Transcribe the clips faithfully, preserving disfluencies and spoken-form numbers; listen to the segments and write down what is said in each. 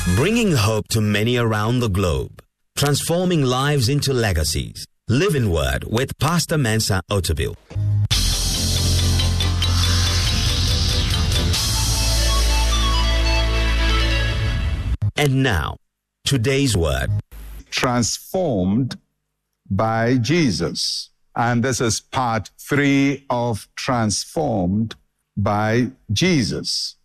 Bringing hope to many around the globe. Transforming lives into legacies. Living Word with Pastor Mensa Otabil. And now, today's word. Transformed by Jesus. And this is part three of Transformed by Jesus.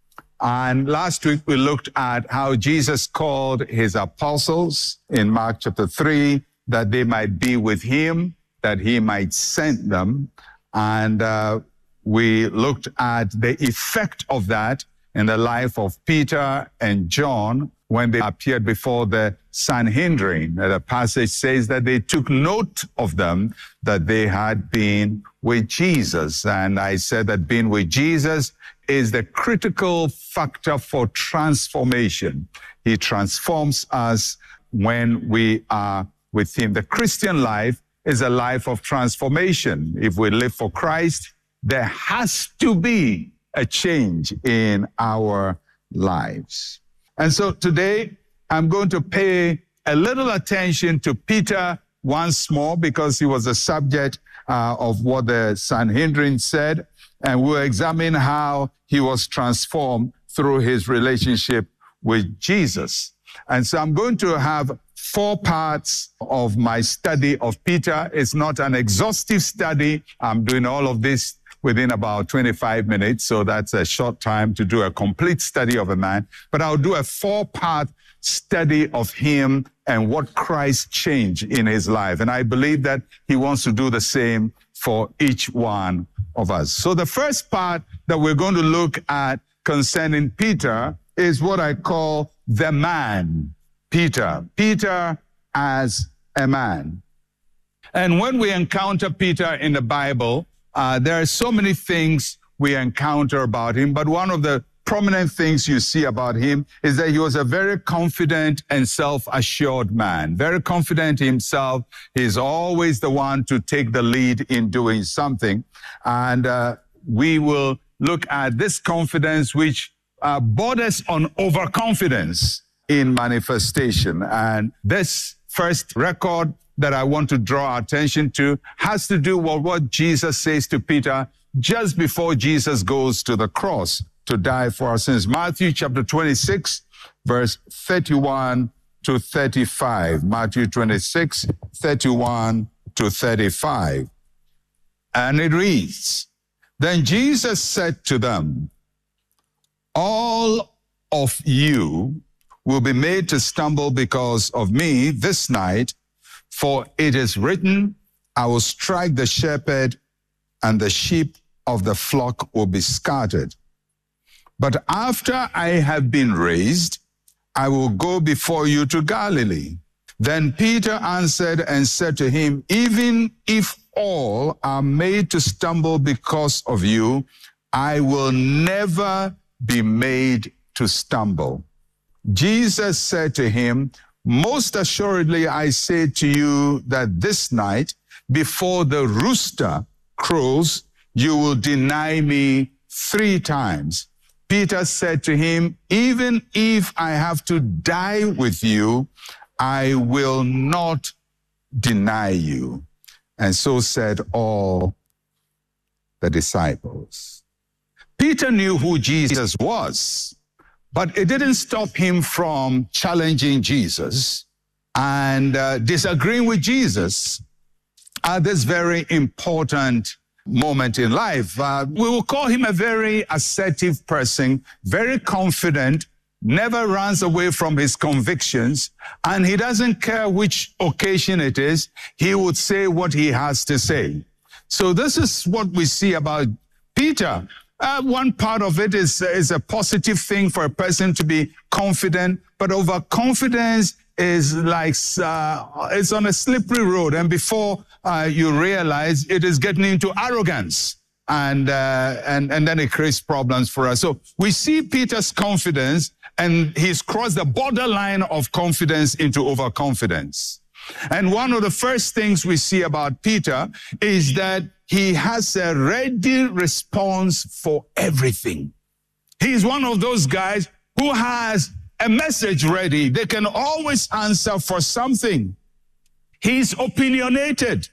And last week we looked at how Jesus called his apostles in Mark chapter three, that they might be with him, that he might send them. And uh, we looked at the effect of that in the life of Peter and John when they appeared before the Sanhedrin. The passage says that they took note of them, that they had been with Jesus. And I said that being with Jesus is the critical factor for transformation. He transforms us when we are with him. The Christian life is a life of transformation. If we live for Christ, there has to be a change in our lives. And so today, I'm going to pay a little attention to Peter once more, because he was the subject uh, of what the Sanhedrin said. And we'll examine how he was transformed through his relationship with Jesus. And so I'm going to have four parts of my study of Peter. It's not an exhaustive study. I'm doing all of this within about twenty-five minutes, so that's a short time to do a complete study of a man. But I'll do a four-part study of him and what Christ changed in his life. And I believe that he wants to do the same for each one of us. So the first part that we're going to look at concerning Peter is what I call the man, Peter. Peter as a man. And when we encounter Peter in the Bible, uh, there are so many things we encounter about him, but one of the prominent things you see about him is that he was a very confident and self-assured man, very confident himself. He's always the one to take the lead in doing something. And uh, we will look at this confidence, which uh, borders on overconfidence in manifestation. And this first record that I want to draw attention to has to do with what Jesus says to Peter just before Jesus goes to the cross to die for our sins. Matthew chapter twenty-six, verse thirty-one to thirty-five. Matthew twenty-six, thirty-one to thirty-five. And it reads, "Then Jesus said to them, 'All of you will be made to stumble because of me this night, for it is written, I will strike the shepherd, and the sheep of the flock will be scattered. But after I have been raised, I will go before you to Galilee.' Then Peter answered and said to him, 'Even if all are made to stumble because of you, I will never be made to stumble.' Jesus said to him, 'Most assuredly I say to you that this night, before the rooster crows, you will deny me three times.' Peter said to him, 'Even if I have to die with you, I will not deny you.' And so said all the disciples." Peter knew who Jesus was, but it didn't stop him from challenging Jesus and uh, disagreeing with Jesus at this very important moment in life. Uh, we will call him a very assertive person, very confident, never runs away from his convictions, and he doesn't care which occasion it is, he would say what he has to say. So this is what we see about Peter. Uh, one part of it is, is a positive thing for a person to be confident, but overconfidence is like, uh, it's on a slippery road. And before uh, you realize, it is getting into arrogance. And, uh, and, and then it creates problems for us. So we see Peter's confidence, and he's crossed the borderline of confidence into overconfidence. And one of the first things we see about Peter is that he has a ready response for everything. He's one of those guys who has a message ready. They can always answer for something. He's opinionated.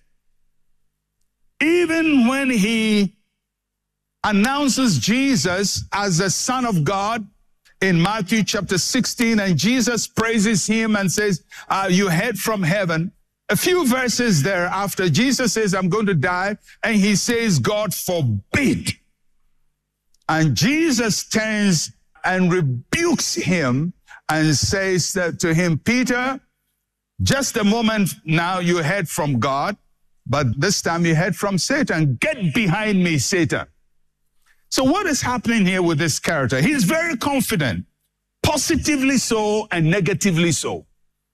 Even when he announces Jesus as the Son of God in Matthew chapter sixteen, and Jesus praises him and says, uh, you heard from heaven. A few verses thereafter, Jesus says, I'm going to die. And he says, God forbid. And Jesus turns and rebukes him and says that to him, Peter, just a moment now you heard from God, but this time you heard from Satan. Get behind me, Satan. So what is happening here with this character? He's very confident, positively so and negatively so.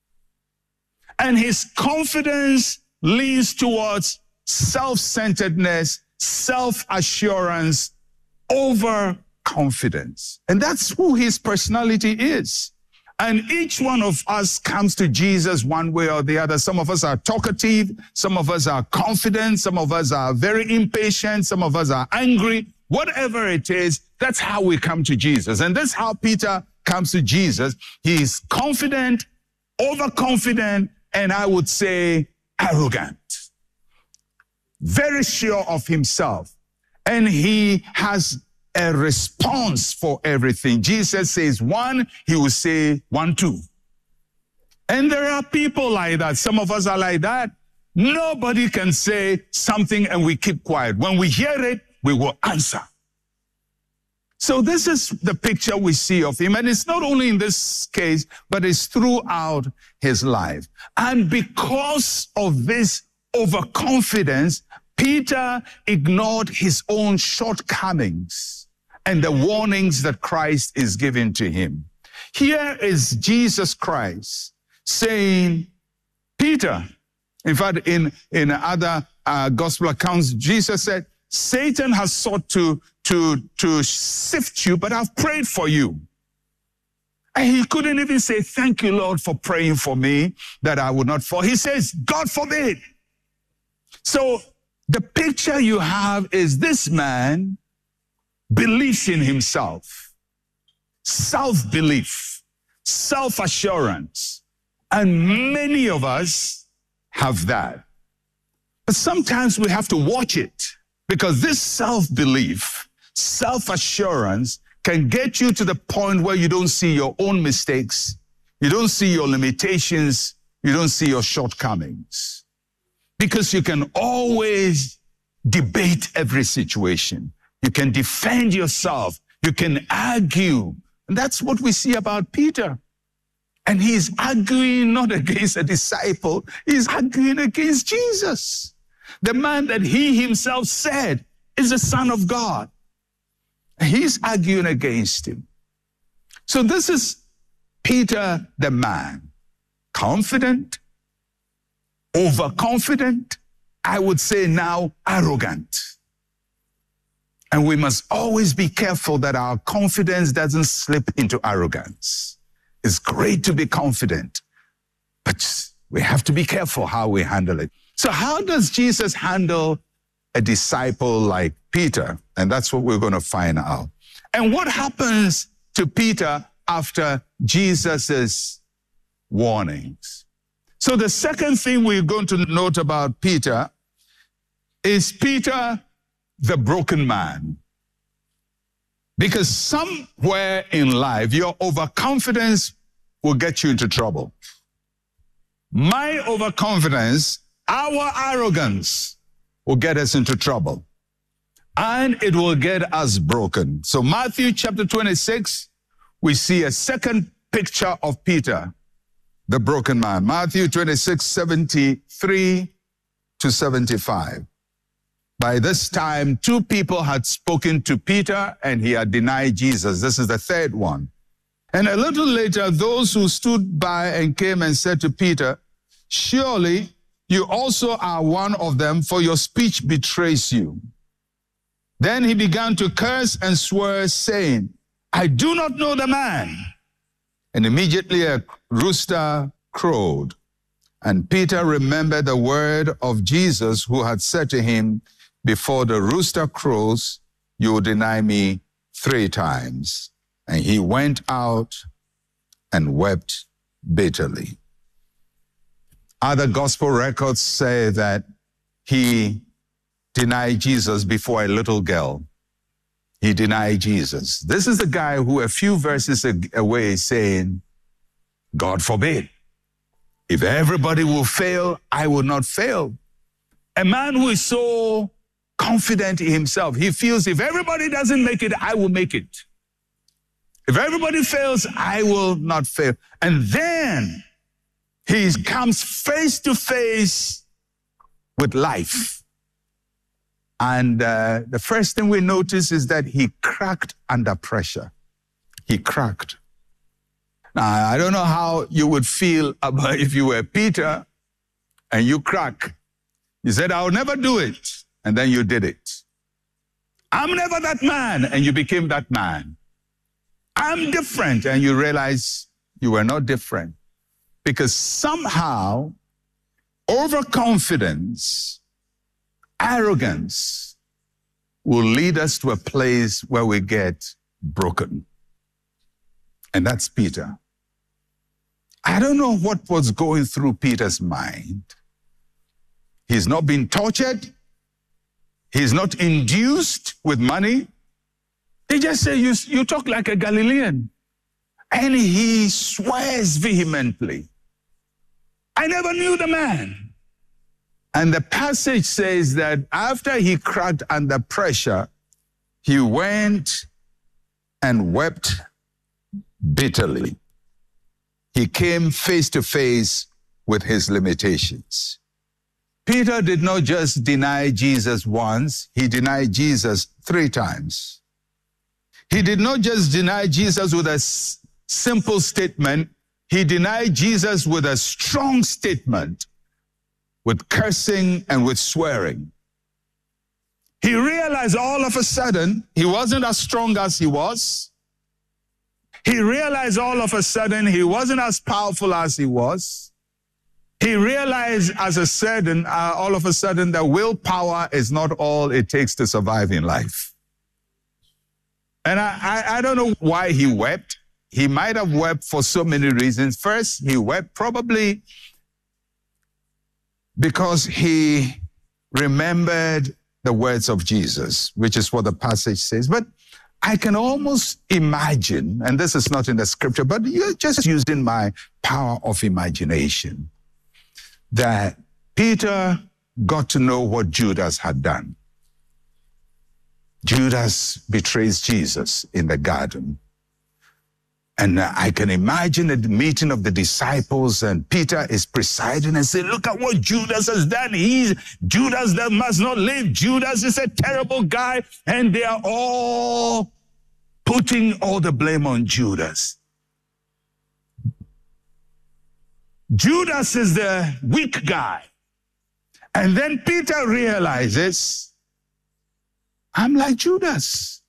And his confidence leans towards self-centeredness, self-assurance, overconfidence. And that's who his personality is. And each one of us comes to Jesus one way or the other. Some of us are talkative. Some of us are confident. Some of us are very impatient. Some of us are angry. Whatever it is, that's how we come to Jesus. And that's how Peter comes to Jesus. He is confident, overconfident, and I would say arrogant. Very sure of himself. And he has a response for everything. Jesus says one, he will say one, two. And there are people like that. Some of us are like that. Nobody can say something and we keep quiet. When we hear it, we will answer. So this is the picture we see of him. And it's not only in this case, but it's throughout his life. And because of this overconfidence, Peter ignored his own shortcomings and the warnings that Christ is giving to him. Here is Jesus Christ saying, Peter, in fact, in, in other uh, gospel accounts, Jesus said, Satan has sought to, to, to sift you, but I've prayed for you. And he couldn't even say, thank you, Lord, for praying for me that I would not fall. He says, God forbid. So the picture you have is this man believes in himself, self-belief, self-assurance. And many of us have that. But sometimes we have to watch it, because this self-belief, self-assurance can get you to the point where you don't see your own mistakes, you don't see your limitations, you don't see your shortcomings. Because you can always debate every situation. You can defend yourself. You can argue. And that's what we see about Peter. And he's arguing not against a disciple, he's arguing against Jesus, the man that he himself said is the Son of God. He's arguing against him. So this is Peter the man, confident, overconfident, I would say now arrogant. And we must always be careful that our confidence doesn't slip into arrogance. It's great to be confident, but we have to be careful how we handle it. So how does Jesus handle a disciple like Peter? And that's what we're going to find out. And what happens to Peter after Jesus's warnings? So the second thing we're going to note about Peter is Peter, the broken man. Because somewhere in life, your overconfidence will get you into trouble. My overconfidence, our arrogance will get us into trouble. And it will get us broken. So Matthew chapter twenty-six, we see a second picture of Peter, the broken man. Matthew twenty-six, seventy-three to seventy-five. By this time, two people had spoken to Peter and he had denied Jesus. This is the third one. And a little later, those who stood by and came and said to Peter, surely you also are one of them, for your speech betrays you. Then he began to curse and swear, saying, I do not know the man. And immediately a rooster crowed. And Peter remembered the word of Jesus, who had said to him, before the rooster crows, you will deny me three times. And he went out and wept bitterly. Other gospel records say that he denied Jesus before a little girl. He denied Jesus. This is the guy who a few verses away is saying, God forbid. If everybody will fail, I will not fail. A man who is so confident in himself, he feels if everybody doesn't make it, I will make it. If everybody fails, I will not fail. And then he comes face to face with life. And uh, the first thing we notice is that he cracked under pressure. He cracked. Now, I don't know how you would feel about if you were Peter and you crack. You said, I'll never do it. And then you did it. I'm never that man. And you became that man. I'm different. And you realize you were not different. Because somehow, overconfidence, arrogance will lead us to a place where we get broken. And that's Peter. I don't know what was going through Peter's mind. He's not been tortured. He's not induced with money. They just say, you, you talk like a Galilean. And he swears vehemently. I never knew the man. And the passage says that after he cracked under pressure, he went and wept bitterly. He came face to face with his limitations. Peter did not just deny Jesus once, he denied Jesus three times. He did not just deny Jesus with a s- simple statement, he denied Jesus with a strong statement, with cursing and with swearing. He realized all of a sudden he wasn't as strong as he was. He realized all of a sudden he wasn't as powerful as he was. He realized as a sudden, uh, all of a sudden that willpower is not all it takes to survive in life. And I, I, I don't know why he wept. He might have wept for so many reasons. First, he wept probably because he remembered the words of Jesus, which is what the passage says. But I can almost imagine, and this is not in the scripture, but you're just using my power of imagination, that Peter got to know what Judas had done. Judas betrays Jesus in the garden. And I can imagine at the meeting of the disciples, and Peter is presiding and saying, look at what Judas has done. He's Judas that must not live. Judas is a terrible guy. And they are all putting all the blame on Judas. Judas is the weak guy. And then Peter realizes, I'm like Judas.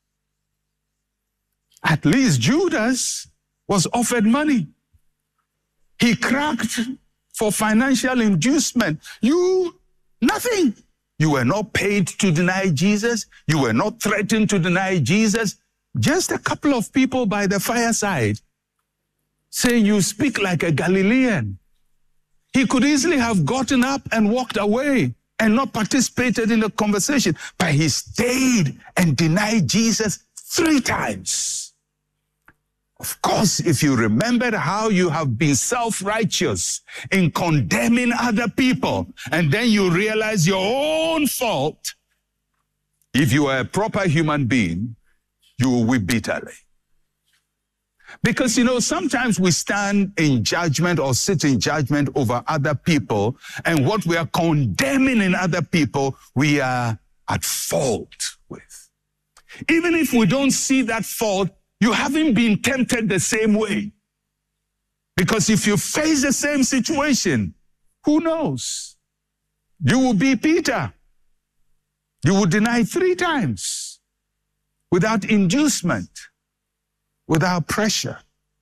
At least Judas was offered money. He cracked for financial inducement. You, nothing. You were not paid to deny Jesus. You were not threatened to deny Jesus. Just a couple of people by the fireside saying you speak like a Galilean. He could easily have gotten up and walked away and not participated in the conversation, but he stayed and denied Jesus three times. Of course, if you remembered how you have been self-righteous in condemning other people, and then you realize your own fault, if you are a proper human being, you will weep bitterly. Because, you know, sometimes we stand in judgment or sit in judgment over other people, and what we are condemning in other people, we are at fault with. Even if we don't see that fault, you haven't been tempted the same way. Because if you face the same situation, who knows? You will be Peter. You will deny three times without inducement, without pressure.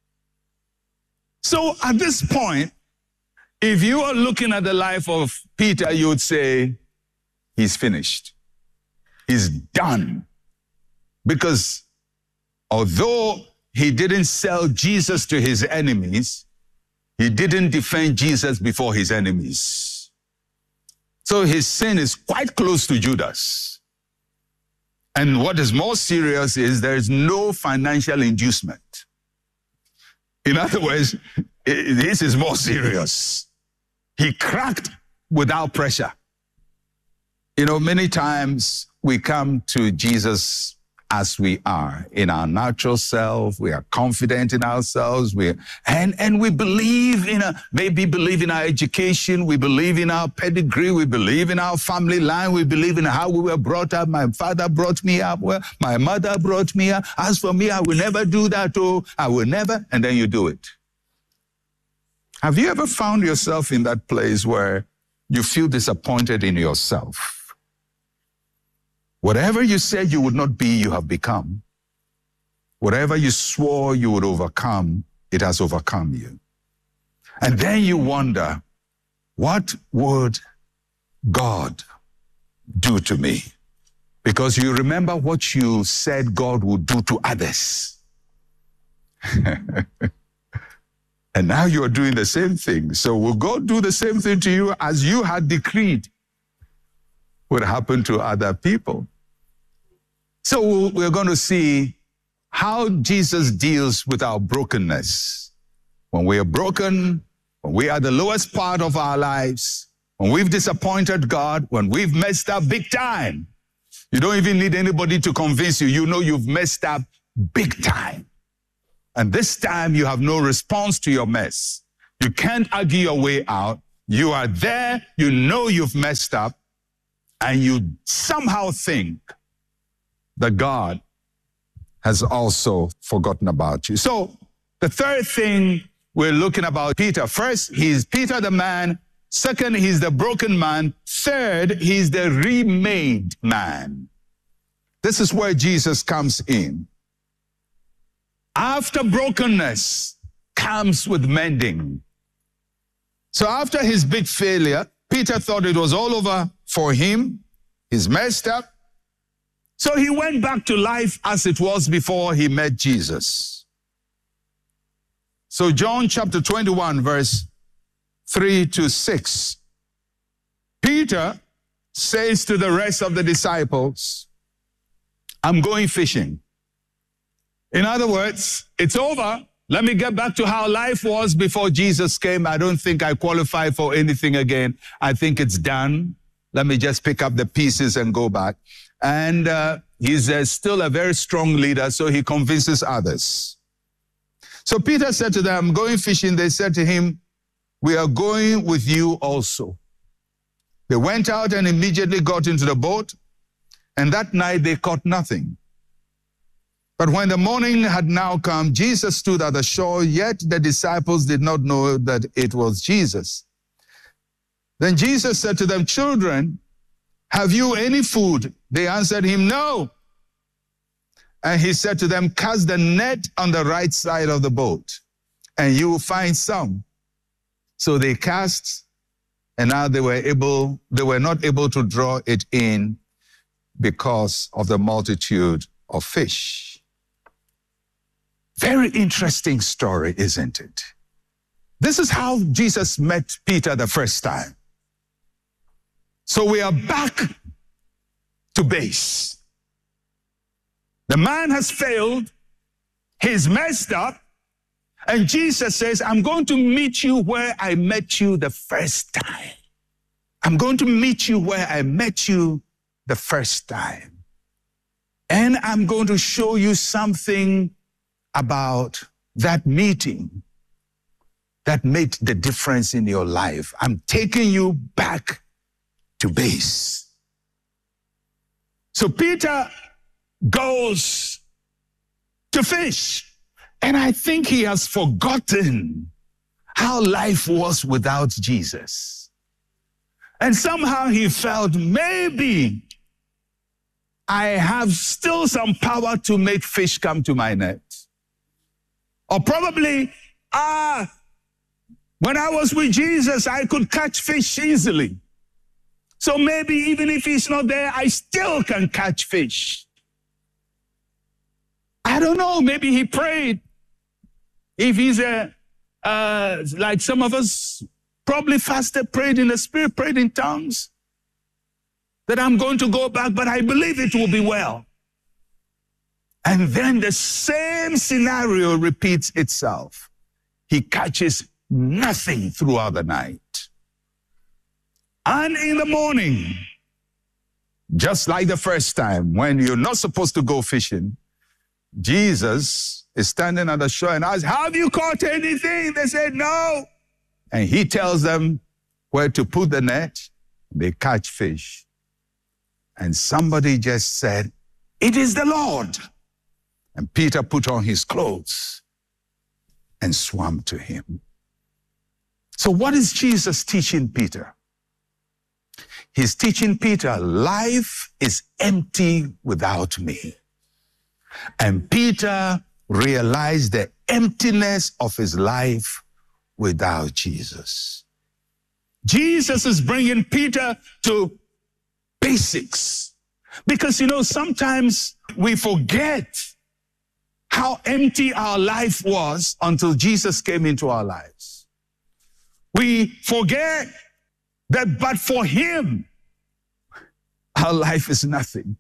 So at this point, if you are looking at the life of Peter, you would say, he's finished. He's done. Because although he didn't sell Jesus to his enemies, he didn't defend Jesus before his enemies. So his sin is quite close to Judas. And what is more serious is there is no financial inducement. In other words, this is more serious. He cracked without pressure. You know, many times we come to Jesus as we are, in our natural self. We are confident in ourselves. We and and we believe in a maybe believe in our education. We believe in our pedigree. We believe in our family line. We believe in how we were brought up. My father brought me up. Well, my mother brought me up. As for me, I will never do that. Oh, I will never. And then you do it. Have you ever found yourself in that place where you feel disappointed in yourself? Whatever you said you would not be, you have become. Whatever you swore you would overcome, it has overcome you. And then you wonder, what would God do to me? Because you remember what you said God would do to others. And now you're doing the same thing. So will God do the same thing to you as you had decreed would happen to other people? So we're going to see how Jesus deals with our brokenness. When we are broken, when we are the lowest part of our lives, when we've disappointed God, when we've messed up big time. You don't even need anybody to convince you. You know you've messed up big time. And this time you have no response to your mess. You can't argue your way out. You are there, you know you've messed up, and you somehow think that God has also forgotten about you. So the third thing we're looking about Peter. First, he's Peter the man. Second, he's the broken man. Third, he's the remade man. This is where Jesus comes in. After brokenness comes with mending. So after his big failure, Peter thought it was all over for him. He's messed up. So he went back to life as it was before he met Jesus. So John chapter twenty-one, verse three to six. Peter says to the rest of the disciples, I'm going fishing. In other words, it's over. Let me get back to how life was before Jesus came. I don't think I qualify for anything again. I think it's done. Let me just pick up the pieces and go back. And uh, he's uh, still a very strong leader, so he convinces others. So Peter said to them, I'm going fishing. They said to him, we are going with you also. They went out and immediately got into the boat, and that night they caught nothing. But when the morning had now come, Jesus stood at the shore, yet the disciples did not know that it was Jesus. Then Jesus said to them, children, have you any food? They answered him, no. And he said to them, cast the net on the right side of the boat, and you will find some. So they cast, and now they were able, they were not able to draw it in because of the multitude of fish. Very interesting story, isn't it? This is how Jesus met Peter the first time. So we are back to base. The man has failed. He's messed up. And Jesus says, I'm going to meet you where I met you the first time. I'm going to meet you where I met you the first time. And I'm going to show you something about that meeting that made the difference in your life. I'm taking you back to base. So Peter goes to fish, and I think he has forgotten how life was without Jesus. And somehow he felt maybe I have still some power to make fish come to my net. Or probably, ah, when I was with Jesus, I could catch fish easily. So maybe even if he's not there, I still can catch fish. I don't know, maybe he prayed if he's a, uh, like some of us probably fasted, prayed in the Spirit, prayed in tongues, that I'm going to go back, but I believe it will be well. And then the same scenario repeats itself. He catches nothing throughout the night. And in the morning, just like the first time, when you're not supposed to go fishing, Jesus is standing on the shore and asks, have you caught anything? They said, no. And he tells them where to put the net. They catch fish. And somebody just said, it is the Lord. And Peter put on his clothes and swam to him. So what is Jesus teaching Peter? He's teaching Peter, life is empty without me. And Peter realized the emptiness of his life without Jesus. Jesus is bringing Peter to basics. Because, you know, sometimes we forget how empty our life was until Jesus came into our lives. We forget that but for him, our life is nothing.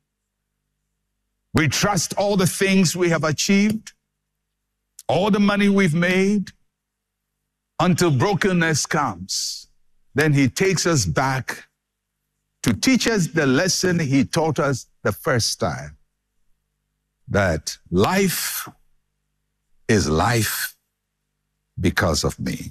We trust all the things we have achieved, all the money we've made, until brokenness comes. Then he takes us back to teach us the lesson he taught us the first time, that life is life because of me.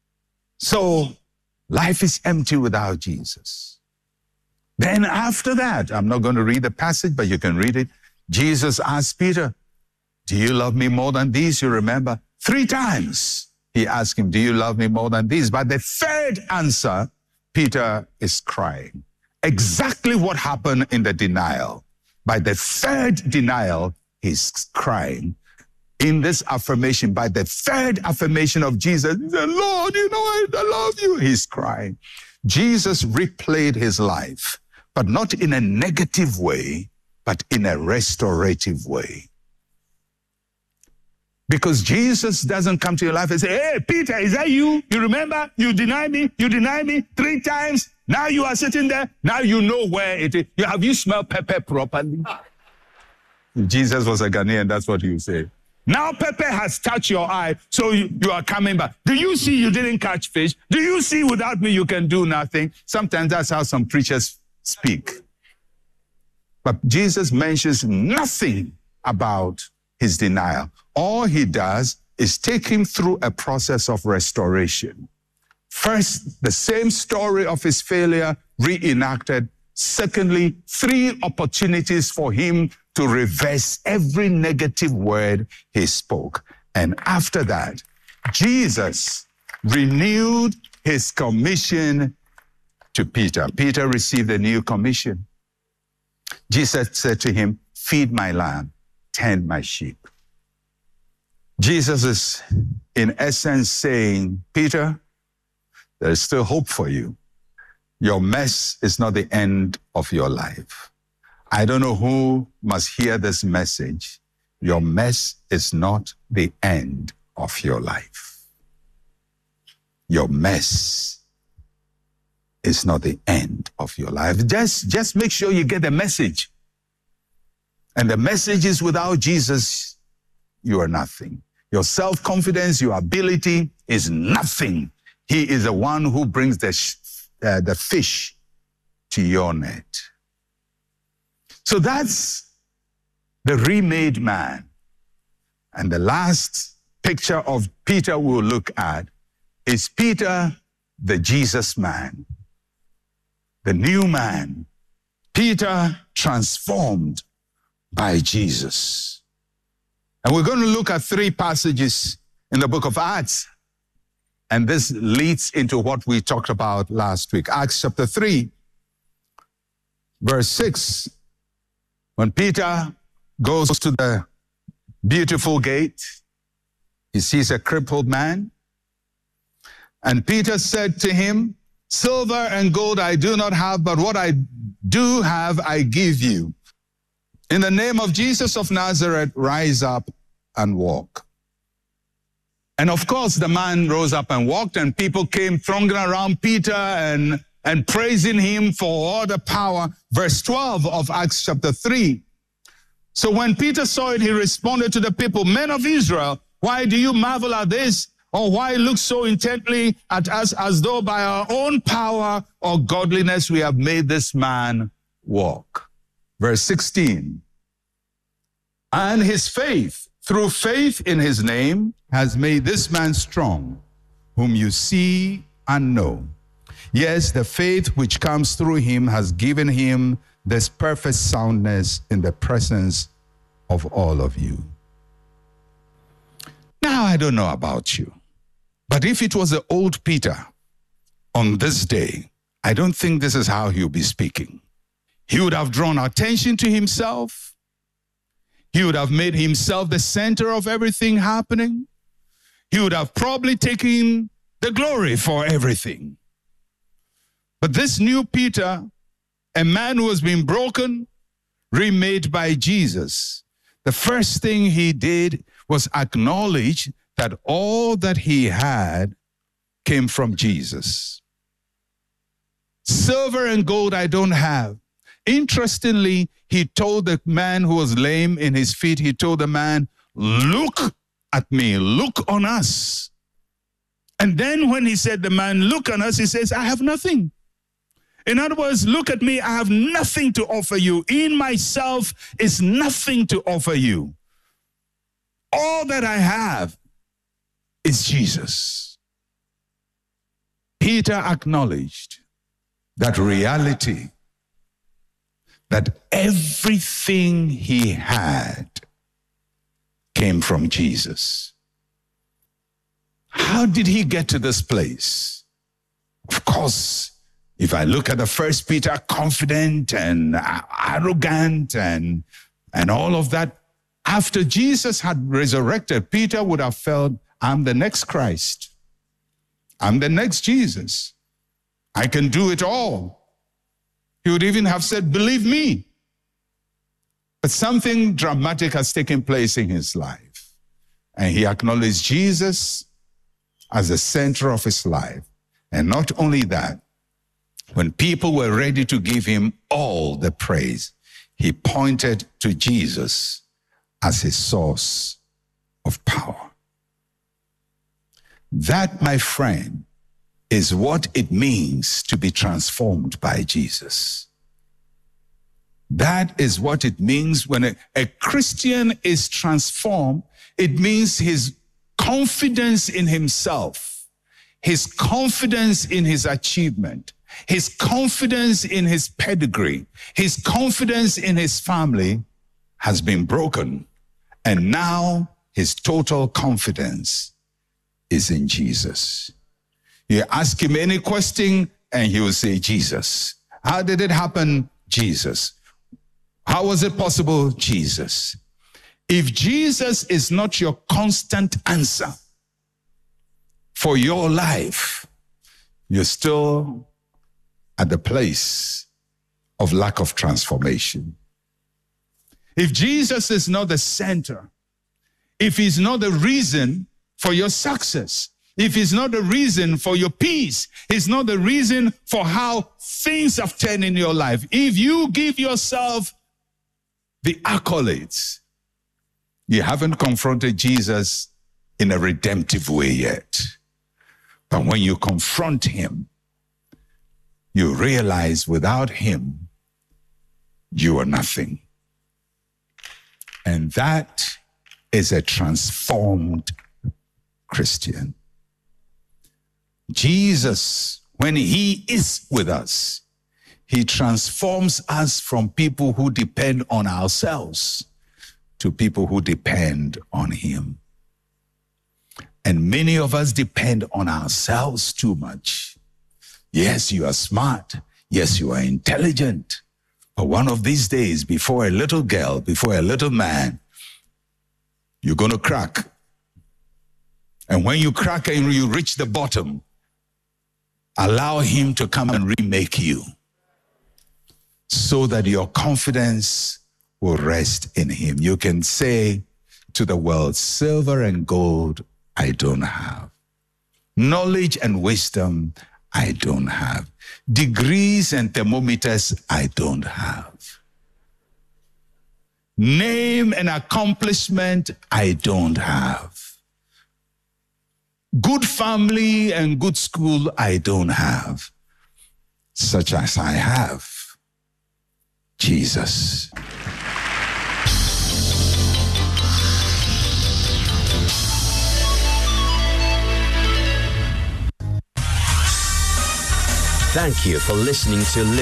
So life is empty without Jesus. Then after that, I'm not going to read the passage, but you can read it. Jesus asked Peter, do you love me more than these? You remember? Three times he asked him, do you love me more than these? But the third answer, Peter is crying. Exactly what happened in the denial. By the third denial, he's crying. In this affirmation, by the third affirmation of Jesus, he said, Lord, you know I, I love you. He's crying. Jesus replayed his life, but not in a negative way, but in a restorative way. Because Jesus doesn't come to your life and say, hey, Peter, is that you? You remember? You denied me. You denied me three times. Now you are sitting there. Now you know where it is. Have you smelled pepper properly? If Jesus was a Ghanaian, that's what he would say. Now pepper has touched your eye, so you, you are coming back. Do you see you didn't catch fish? Do you see without me you can do nothing? Sometimes that's how some preachers speak. But Jesus mentions nothing about his denial. All he does is take him through a process of restoration. First, the same story of his failure reenacted. Secondly, three opportunities for him to reverse every negative word he spoke. And after that, Jesus renewed his commission to Peter. Peter received a new commission. Jesus said to him, feed my lamb, tend my sheep. Jesus is, in essence, saying, Peter, there is still hope for you. Your mess is not the end of your life. I don't know who must hear this message. Your mess is not the end of your life. Your mess is not the end of your life. Just, just make sure you get the message. And the message is, without Jesus, you are nothing. Your self-confidence, your ability is nothing. He is the one who brings the, uh, the fish to your net. So that's the remade man. And the last picture of Peter we'll look at is Peter, the Jesus man, the new man. Peter transformed by Jesus. And we're going to look at three passages in the book of Acts. And this leads into what we talked about last week. Acts chapter three, verse six. When Peter goes to the beautiful gate, he sees a crippled man. And Peter said to him, silver and gold I do not have, but what I do have I give you. In the name of Jesus of Nazareth, rise up and walk. And of course, the man rose up and walked, and people came thronging around Peter and, and praising him for all the power. Verse twelve of Acts chapter three. So when Peter saw it, he responded to the people, "Men of Israel, why do you marvel at this? Or why look so intently at us as though by our own power or godliness we have made this man walk?" Verse sixteen. "And his faith, through faith in his name, has made this man strong, whom you see and know. Yes, the faith which comes through him has given him this perfect soundness in the presence of all of you." Now, I don't know about you, but if it was the old Peter on this day, I don't think this is how he'll be speaking. He would have drawn attention to himself. He would have made himself the center of everything happening. He would have probably taken the glory for everything. But this new Peter, a man who has been broken, remade by Jesus, the first thing he did was acknowledge that all that he had came from Jesus. "Silver and gold I don't have." Interestingly, he told the man who was lame in his feet, he told the man, "Look at me, look on us." And then when he said, the man, "Look on us," he says, "I have nothing." In other words, look at me, I have nothing to offer you. In myself is nothing to offer you. All that I have is Jesus. Peter acknowledged that reality, that everything he had came from Jesus. How did he get to this place? Of course, if I look at the first Peter, confident and arrogant and, and all of that, after Jesus had resurrected, Peter would have felt, I'm the next Christ. I'm the next Jesus. I can do it all. He would even have said, believe me. But something dramatic has taken place in his life. And he acknowledged Jesus as the center of his life. And not only that, when people were ready to give him all the praise, he pointed to Jesus as his source of power. That, my friend, is what it means to be transformed by Jesus. That is what it means when a, a Christian is transformed. It means his confidence in himself, his confidence in his achievement, his confidence in his pedigree, his confidence in his family has been broken. And now his total confidence is in Jesus. You ask him any question and he will say, Jesus. How did it happen? Jesus. How was it possible? Jesus. If Jesus is not your constant answer for your life, you're still at the place of lack of transformation. If Jesus is not the center, if he's not the reason for your success, if he's not the reason for your peace, he's not the reason for how things have turned in your life, if you give yourself the accolades, you haven't confronted Jesus in a redemptive way yet. But when you confront him, you realize without him, you are nothing. And that is a transformed Christian. Jesus, when he is with us, he transforms us from people who depend on ourselves to people who depend on him. And many of us depend on ourselves too much. Yes, you are smart. Yes, you are intelligent. But one of these days, before a little girl, before a little man, you're going to crack. And when you crack and you reach the bottom, allow him to come and remake you so that your confidence will rest in him. You can say to the world, silver and gold I don't have. Knowledge and wisdom, I don't have. Degrees and thermometers, I don't have. Name and accomplishment, I don't have. Good family and good school, I don't have. Such as I have, Jesus. Thank you for listening to